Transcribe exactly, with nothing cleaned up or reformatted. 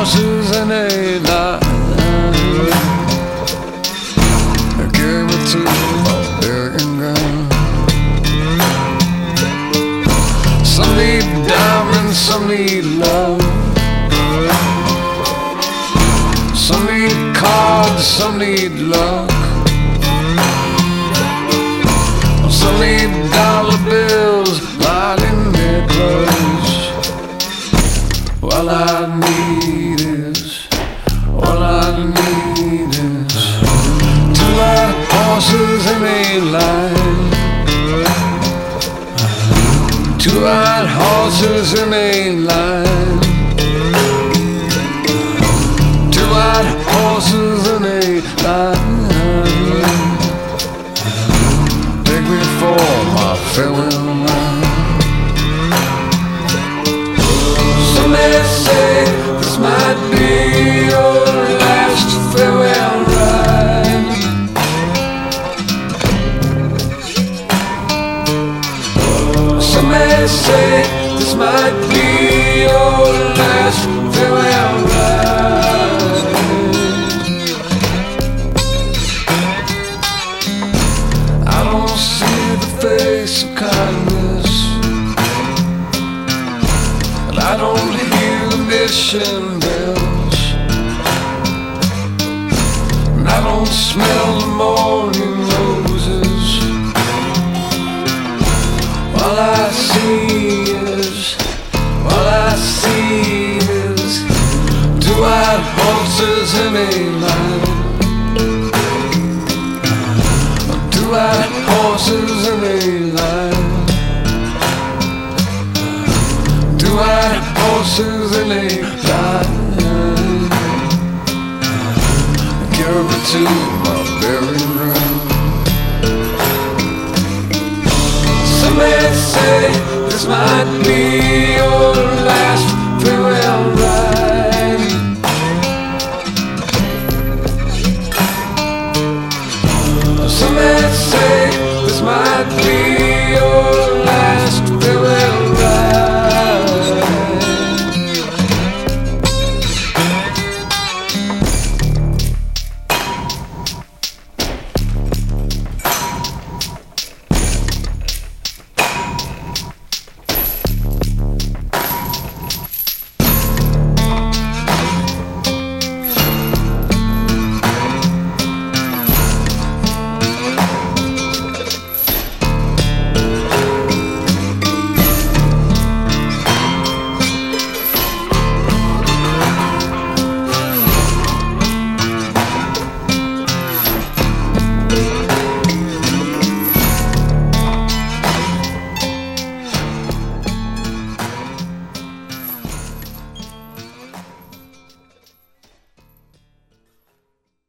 horses in a line. Carry me to my burying ground. Some need diamonds, some need love. Some need cards, some need luck. Some need dollar bills lining their clothes. All I need is, all I need is two white horses in a line. Two white horses in a line. Two white horses in a line. Take me for my farewell ride. Some may say this might be your last farewell ride. Some may say this might be your last farewell ride. I don't see the face of kindness, and I don't hear the mission bells, and I don't smell the morning roses. All I see is, all I see is two white horses in a line. Two white horses in a line. Two white horses in a line. Carry me to my burial ground. Some may say this might be your